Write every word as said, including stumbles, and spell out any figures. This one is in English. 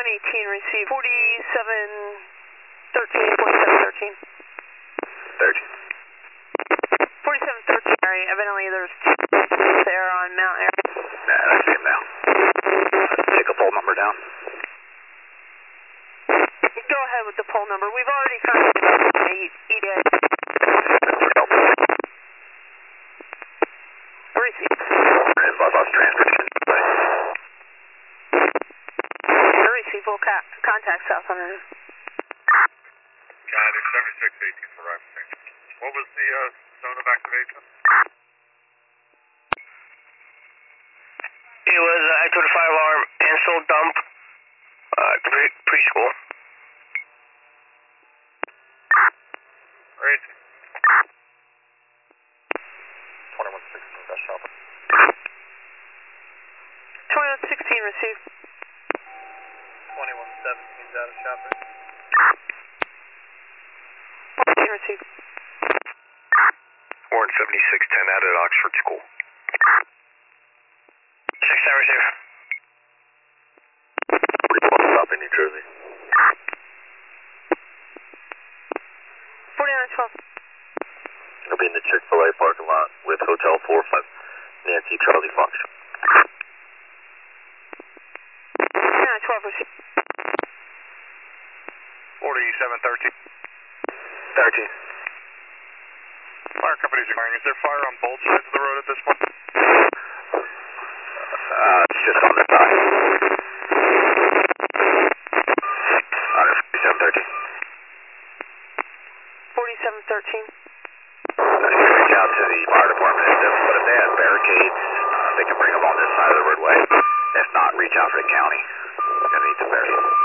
one eighteen, receive forty-seven thirteen, forty-seven thirteen. thirteen. forty-seven thirteen, area. Evidently there's two there on Mount Air. Yeah, I see him now. Let's take a pole number down. Go ahead with the poll number. We've already contacted the E D A. Receive. Bus transportation. Receive. We'll ca contact South Hundred. Got it. seventy-six eighteen for Rifle. What was the uh, zone of activation? It was uh, I twenty-five arm Ansel dump uh, pre preschool. Great. twenty-one sixteen, best shopper. twenty-one sixteen, receive. twenty-one seventeen, out of shopper. fourteen, receive. Warren seventy-six ten out at Oxford School. six ten, receive. forty-one stop in New Jersey. forty-nine twelve. It'll be in the Chick-fil-A parking lot with Hotel four five, Nancy Charlie Fox. forty-nine twelve, receive. forty-seven thirteen. thirteen. Fire company's inquiring. Is there fire on both sides of the road at this point? Uh, it's just on the side. On forty-seven thirteen. forty-seven thirteen. Reach out to the fire department, but if they have barricades, uh, they can bring them on this side of the roadway. If not, reach out for the county. We're going to need some barricades.